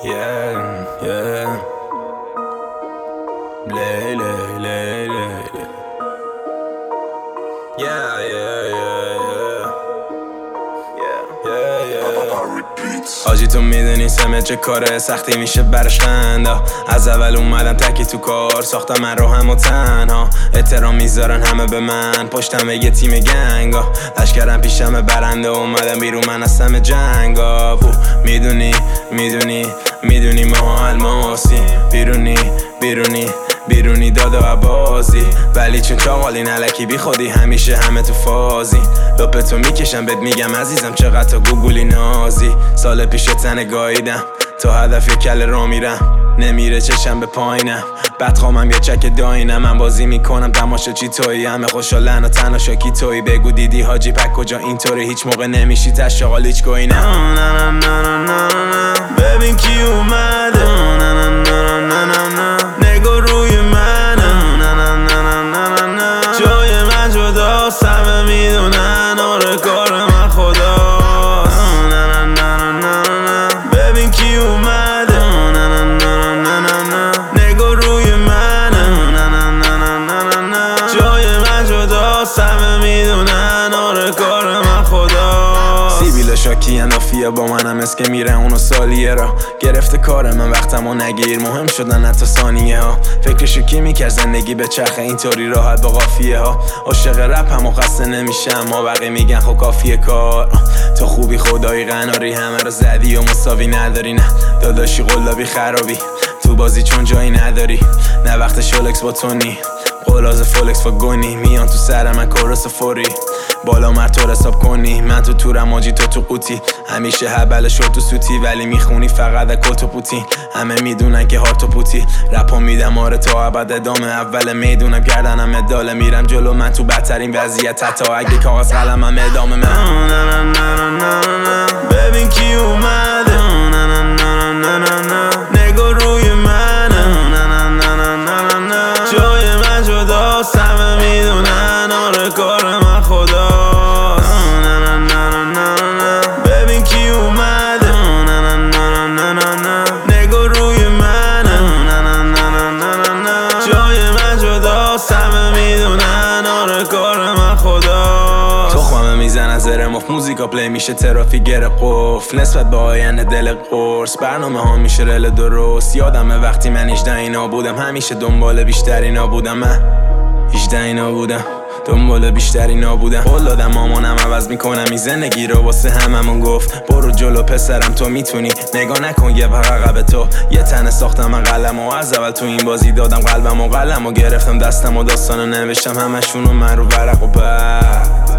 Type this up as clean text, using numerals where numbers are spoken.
Yeah, yeah. Lay, lay, lay, lay. Yeah, yeah, yeah, yeah. Yeah, yeah, yeah. آجی تو میدونی سمت چه کاره سختی میشه برش خندا. از اول اومدم تکی تو کار ساختم من رو هم و تنها. احترام میذارن همه به من پشتم یه تیم گنگا. لشکرم پیشم برنده اومدم بیرون من از همه جنگا. میدونی میدونی میدونی ما الماسی. بیرونی دادا عبازی. ولی چون چاقالی نلکی بی خودی همیشه همه تو فازی. لپتو میکشم بهت میگم عزیزم چقدر تا گوگولی نازی. سال پیش تنه گاییدم تا هدف یه کل را میرم. نمیره چشم به پایینم بدخوامم یه چک داینم. من بازی میکنم تماشا چی تویی همه خوشحالن و تنها شاکی تویی. بگو دیدی حاجی پک کجا اینطوری هیچ موقع نمیشی تشاقال هیچ گویی نه. ببین کی اومده نگو روی منه. جای من جداست همه میدونن آره کار من خداست. ببین کی اومده نگو روی منه. جای من جداست همه میدونن آره کار من خداست. سیبیل شاکی اندافیه با منم اسکه میره اونو سالیه را گرفته کار من وقتمو نگیر مهم شدن حتی ثانیه ها. فکرشو کی میکرد زندگی به چرخه اینطوری راحت با قافیه ها. عاشق رپ هم و خسته نمیشم ما بقیه میگن خب کافیه کار. تو خوبی خدایی قناری همه رو زدی و مساوی نداری. نه داداشی قلابی خرابی تو بازی چون جایی نداری. نه وقت شولکس با تونی قلاز فولکس با گونی. میان تو سر من کورس فوری بالا مرتور حساب کنی. من تو تورم آجی تو قوطی همیشه هبل شد تو سوتی. ولی میخونی فقط کل تو پوتی همه میدونن که هارت و پوتی. رپا میدم آره تا ابد ادامه اول میدونم گردنم اداله. میرم جلو من تو بدترین وضعیت حتی اگه کاغذ قلمم ادامه من. ببین کی اومده نگو روی منه. جای من جداست همه میدونن آره کار من خداست. ببین کی اومده نگو روی منه. جای من جداست همه میدونن آره کار من خداست. تخمه میزنن زر مفت موزیکا پلی میشه ترافیک گره قفل. نسبت به آینده دل قرص برنامه ها میشه رل درست. یادمه وقتی من 18 اینا بودم همیشه دنبال بیشتر اینا بودم. من 18 اینا بودم دنبال بیشتری نابودم. قول دادم مامانم عوض میکنم این زندگی رو واسه هممون گفت برو جلو پسرم تو میتونی. نگاه نکن یه عقب تو یه تنه ساختم من قلم و از اول تو این بازی دادم قلبم و قلم و گرفتم دستم و داستانو نوشتم همشونو من رو ورق و